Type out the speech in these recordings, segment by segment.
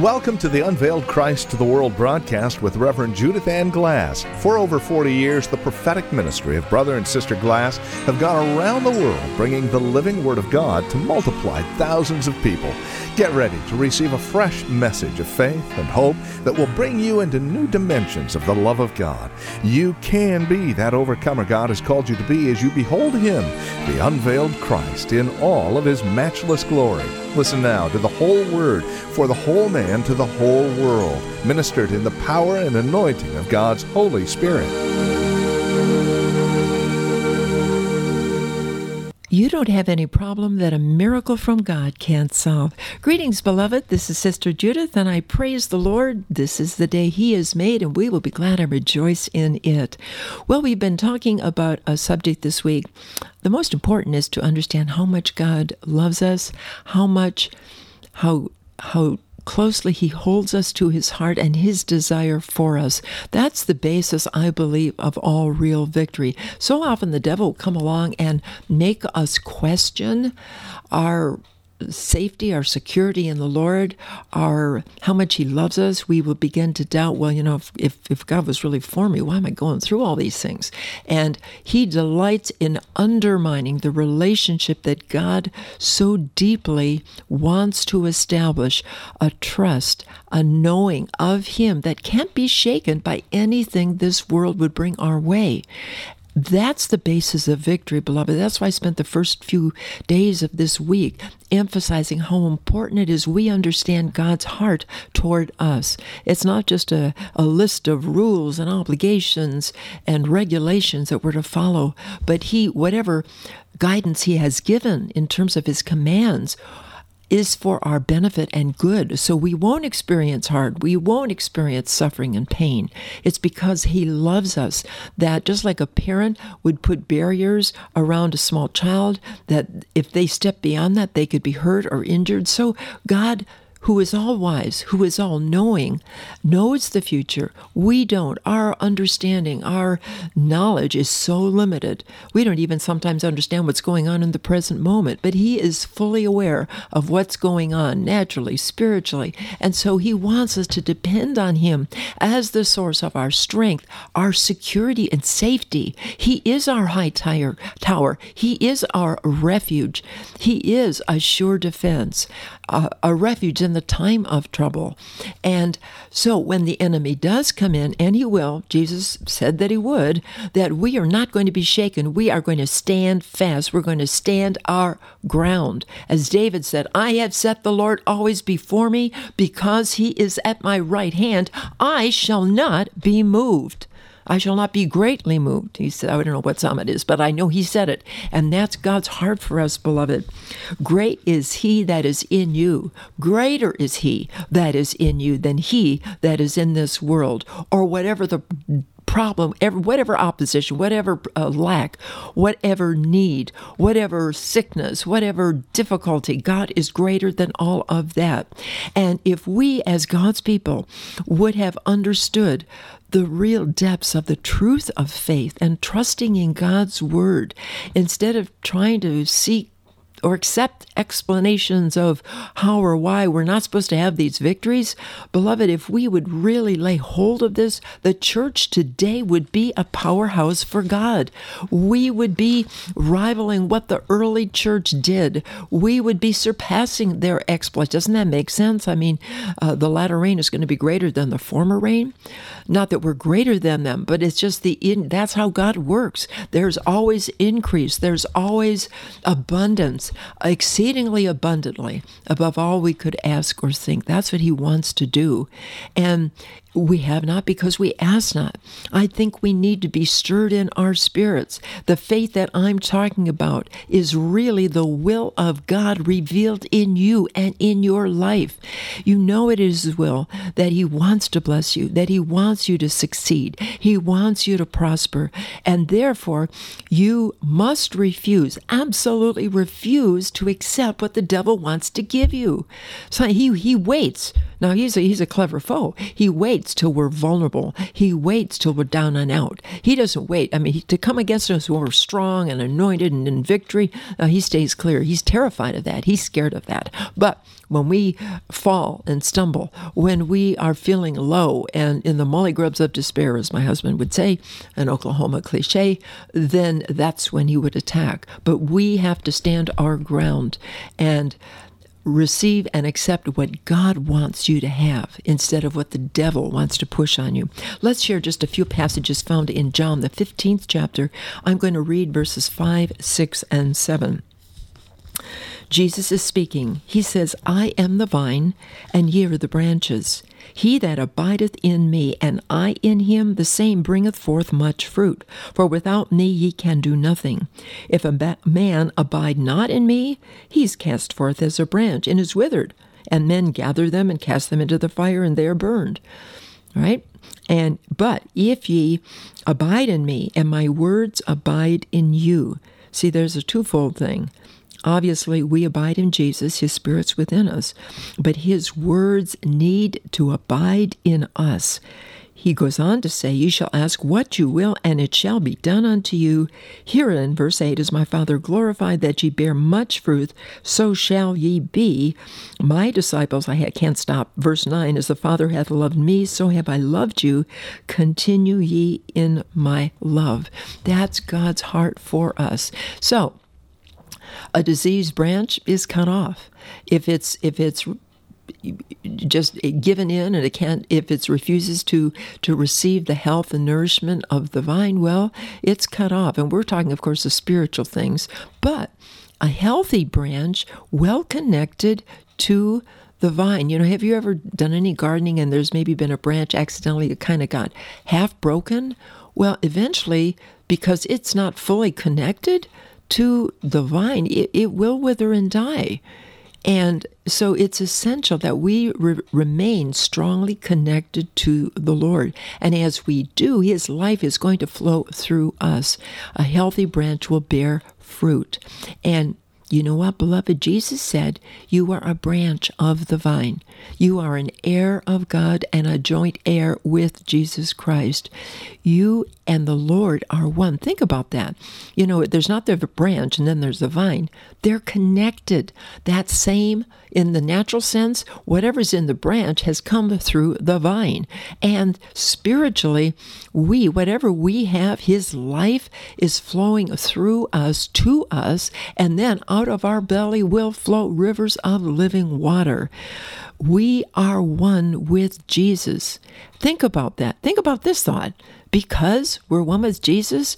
Welcome to the Unveiled Christ to the World broadcast with Reverend Judith Ann Glass. For over 40 years, the prophetic ministry of Brother and Sister Glass have gone around the world bringing the living Word of God to multiply thousands of people. Get ready to receive a fresh message of faith and hope that will bring you into new dimensions of the love of God. You can be that overcomer God has called you to be as you behold Him, the unveiled Christ, in all of His matchless glory. Listen now to the whole Word for the whole man to the whole world, ministered in the power and anointing of God's Holy Spirit. You don't have any problem that a miracle from God can't solve. Greetings, beloved. This is Sister Judith, and I praise the Lord. This is the day He has made, and we will be glad and rejoice in it. Well, we've been talking about a subject this week. The most important is to understand how much God loves us, how closely He holds us to His heart and His desire for us. That's the basis, I believe, of all real victory. So often the devil will come along and make us question our safety, our security in the Lord, how much He loves us. We will begin to doubt, well, if God was really for me, why am I going through all these things? And he delights in undermining the relationship that God so deeply wants to establish, a trust, a knowing of Him that can't be shaken by anything this world would bring our way. That's the basis of victory, beloved. That's why I spent the first few days of this week emphasizing how important it is we understand God's heart toward us. It's not just a list of rules and obligations and regulations that we're to follow, but whatever guidance He has given in terms of His commands is for our benefit and good. So we won't experience we won't experience suffering and pain. It's because He loves us that just like a parent would put barriers around a small child, that if they step beyond that, they could be hurt or injured. So God, who is all wise, who is all knowing, knows the future. We don't. Our understanding, our knowledge is so limited. We don't even sometimes understand what's going on in the present moment, but He is fully aware of what's going on naturally, spiritually. And so He wants us to depend on Him as the source of our strength, our security and safety. He is our high tower. He is our refuge. He is a sure defense, a refuge in the time of trouble. And so when the enemy does come in, and he will, Jesus said that He would, that we are not going to be shaken. We are going to stand fast. We're going to stand our ground. As David said, I have set the Lord always before me, because He is at my right hand. I shall not be moved. I shall not be greatly moved. He said, I don't know what psalm it is, but I know He said it. And that's God's heart for us, beloved. Great is He that is in you. Greater is He that is in you than he that is in this world. Or whatever the problem, whatever opposition, whatever lack, whatever need, whatever sickness, whatever difficulty, God is greater than all of that. And if we as God's people would have understood the real depths of the truth of faith and trusting in God's Word, instead of trying to seek or accept explanations of how or why we're not supposed to have these victories. Beloved, if we would really lay hold of this, the church today would be a powerhouse for God. We would be rivaling what the early church did. We would be surpassing their exploits. Doesn't that make sense? I mean, the latter rain is going to be greater than the former rain. Not that we're greater than them, but it's just that's how God works. There's always increase. There's always abundance, exceedingly abundantly, above all we could ask or think. That's what He wants to do. And we have not because we ask not. I think we need to be stirred in our spirits. The faith that I'm talking about is really the will of God revealed in you and in your life. You know it is His will that He wants to bless you, that He wants you to succeed. He wants you to prosper. And therefore, you must absolutely refuse to accept what the devil wants to give you. So he waits Now, he's a clever foe. He waits till we're vulnerable. He waits till we're down and out. He doesn't wait. I mean, to come against us when we're strong and anointed and in victory, he stays clear. He's terrified of that. He's scared of that. But when we fall and stumble, when we are feeling low and in the molly grubs of despair, as my husband would say, an Oklahoma cliche, then that's when he would attack. But we have to stand our ground and receive and accept what God wants you to have instead of what the devil wants to push on you. Let's share just a few passages found in John, the 15th chapter. I'm going to read verses 5, 6, and 7. Jesus is speaking. He says, I am the vine, and ye are the branches. He that abideth in me, and I in him, the same bringeth forth much fruit. For without me ye can do nothing. If a man abide not in me, he is cast forth as a branch, and is withered. And men gather them and cast them into the fire, and they are burned. Right? But if ye abide in me, and my words abide in you. See, there's a twofold thing. Obviously, we abide in Jesus, his Spirit's within us, but his words need to abide in us. He goes on to say, ye shall ask what you will, and it shall be done unto you. Herein, verse 8, is my Father glorified, that ye bear much fruit, so shall ye be my disciples. I can't stop. Verse 9, as the Father hath loved me, so have I loved you. Continue ye in my love. That's God's heart for us. So, a diseased branch is cut off. If it's just given in and if it refuses to receive the health and nourishment of the vine, well, it's cut off. And we're talking, of course, of spiritual things. But a healthy branch, well connected to the vine. You know, have you ever done any gardening and there's maybe been a branch accidentally that kind of got half broken? Well, eventually, because it's not fully connected to the vine, it will wither and die. And so it's essential that we remain strongly connected to the Lord. And as we do, his life is going to flow through us. A healthy branch will bear fruit. And you know what, beloved? Jesus said, you are a branch of the vine. You are an heir of God and a joint heir with Jesus Christ. You and the Lord are one. Think about that. You know, there's not the branch and then there's the vine. They're connected. That same, in the natural sense, whatever's in the branch has come through the vine. And spiritually, whatever we have, his life is flowing through us, to us, and then out of our belly will flow rivers of living water. We are one with Jesus. Think about that. Think about this thought. Because we're one with Jesus,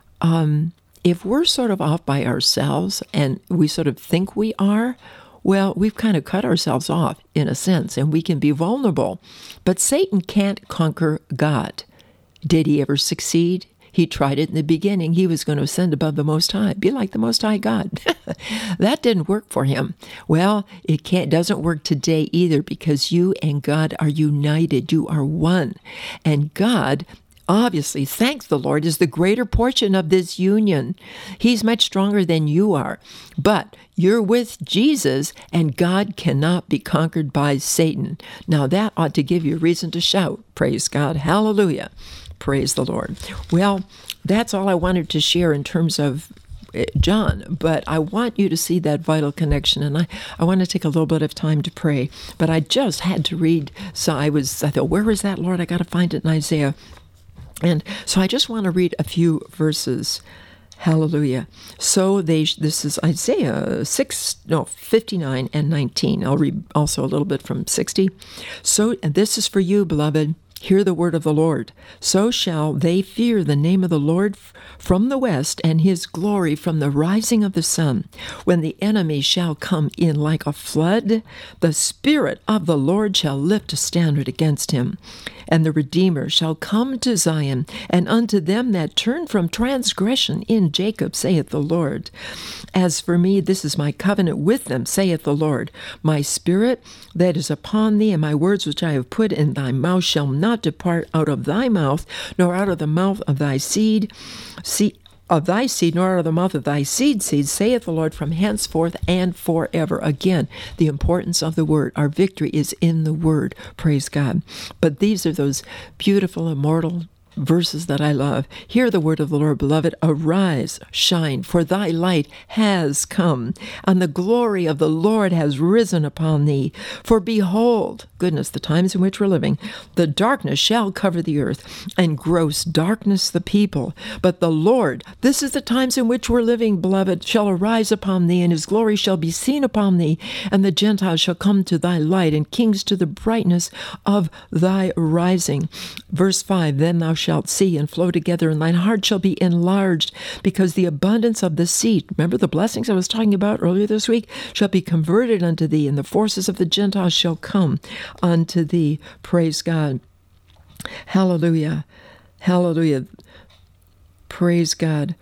if we're sort of off by ourselves and we sort of think we are, well, we've kind of cut ourselves off in a sense, and we can be vulnerable. But Satan can't conquer God. Did he ever succeed? He tried it in the beginning. He was going to ascend above the Most High, be like the Most High God. That didn't work for him. Well, it doesn't work today either, because you and God are united. You are one. And God, obviously, thank the Lord, is the greater portion of this union. He's much stronger than you are. But you're with Jesus, and God cannot be conquered by Satan. Now, that ought to give you a reason to shout, praise God, hallelujah. Praise the Lord. Well, that's all I wanted to share in terms of John, but I want you to see that vital connection, and I want to take a little bit of time to pray, but I just had to read, so I thought, where is that, Lord? I got to find it in Isaiah. And so I just want to read a few verses. Hallelujah. So this is Isaiah 59 and 19. I'll read also a little bit from 60. So, and this is for you, beloved. Hear the word of the Lord. So shall they fear the name of the Lord from the west, and his glory from the rising of the sun. When the enemy shall come in like a flood, the Spirit of the Lord shall lift a standard against him. And the Redeemer shall come to Zion, and unto them that turn from transgression in Jacob, saith the Lord. As for me, this is my covenant with them, saith the Lord. My Spirit that is upon thee, and my words which I have put in thy mouth shall not depart out of thy mouth, nor out of the mouth of thy seed. of thy seed, nor out of the mouth of thy seed, saith the Lord, from henceforth and forever. Again, the importance of the word. Our victory is in the word. Praise God. But these are those beautiful, immortal verses that I love. Hear the word of the Lord, beloved. Arise, shine, for thy light has come, and the glory of the Lord has risen upon thee. For behold, goodness, the times in which we're living, the darkness shall cover the earth, and gross darkness the people. But the Lord, this is the times in which we're living, beloved, shall arise upon thee, and his glory shall be seen upon thee, and the Gentiles shall come to thy light, and kings to the brightness of thy rising. Verse 5, then thou shalt see and flow together, and thine heart shall be enlarged, because the abundance of the seed, remember the blessings I was talking about earlier this week, shall be converted unto thee, and the forces of the Gentiles shall come unto thee. Praise God. Hallelujah. Hallelujah. Praise God.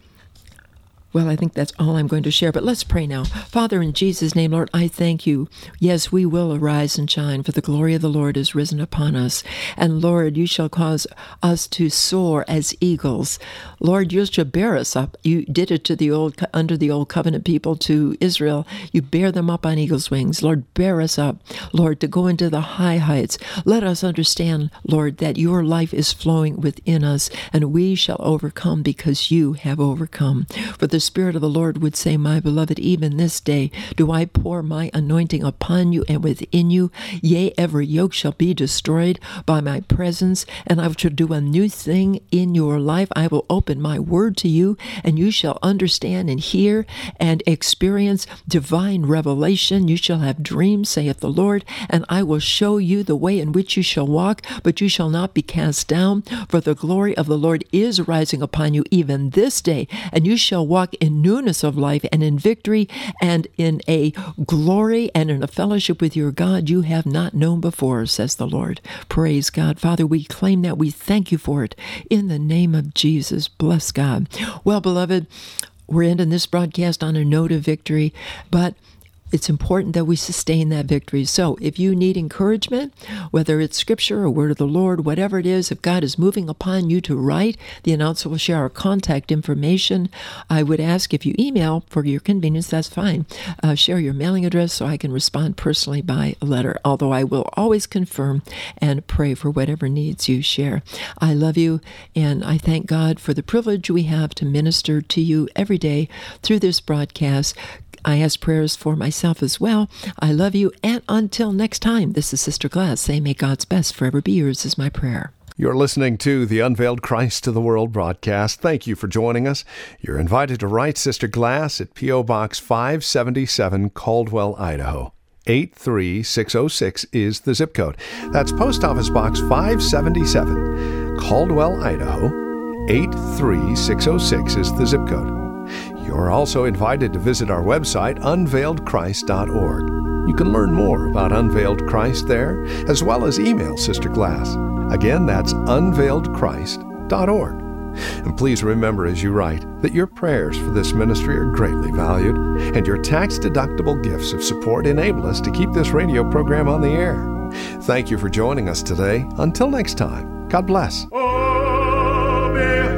Well, I think that's all I'm going to share, but let's pray now. Father, in Jesus' name, Lord, I thank you. Yes, we will arise and shine, for the glory of the Lord is risen upon us. And Lord, you shall cause us to soar as eagles. Lord, you shall bear us up. You did it to under the old covenant people, to Israel. You bear them up on eagle's wings. Lord, bear us up, Lord, to go into the high heights. Let us understand, Lord, that your life is flowing within us, and we shall overcome because you have overcome. For the Spirit of the Lord would say, my beloved, even this day do I pour my anointing upon you and within you. Yea, every yoke shall be destroyed by my presence, and I shall do a new thing in your life. I will open my word to you, and you shall understand and hear and experience divine revelation. You shall have dreams, saith the Lord, and I will show you the way in which you shall walk, but you shall not be cast down, for the glory of the Lord is rising upon you even this day, and you shall walk in newness of life and in victory and in a glory and in a fellowship with your God you have not known before, says the Lord. Praise God. Father, we claim that. We thank you for it. In the name of Jesus, bless God. Well, beloved, we're ending this broadcast on a note of victory, but it's important that we sustain that victory. So if you need encouragement, whether it's scripture or word of the Lord, whatever it is, if God is moving upon you to write, the announcer will share our contact information. I would ask if you email for your convenience, that's fine. Share your mailing address so I can respond personally by letter, although I will always confirm and pray for whatever needs you share. I love you, and I thank God for the privilege we have to minister to you every day through this broadcast. I ask prayers for myself as well. I love you, and until next time, this is Sister Glass saying, may God's best forever be yours is my prayer. You're listening to the Unveiled Christ to the World broadcast. Thank you for joining us. You're invited to write Sister Glass at P.O. Box 577, Caldwell, Idaho. 83606 is the zip code. That's Post Office Box 577, Caldwell, Idaho. 83606 is the zip code. You're also invited to visit our website, unveiledchrist.org. You can learn more about Unveiled Christ there, as well as email Sister Glass. Again, that's unveiledchrist.org. And please remember as you write that your prayers for this ministry are greatly valued, and your tax-deductible gifts of support enable us to keep this radio program on the air. Thank you for joining us today. Until next time, God bless. Oh,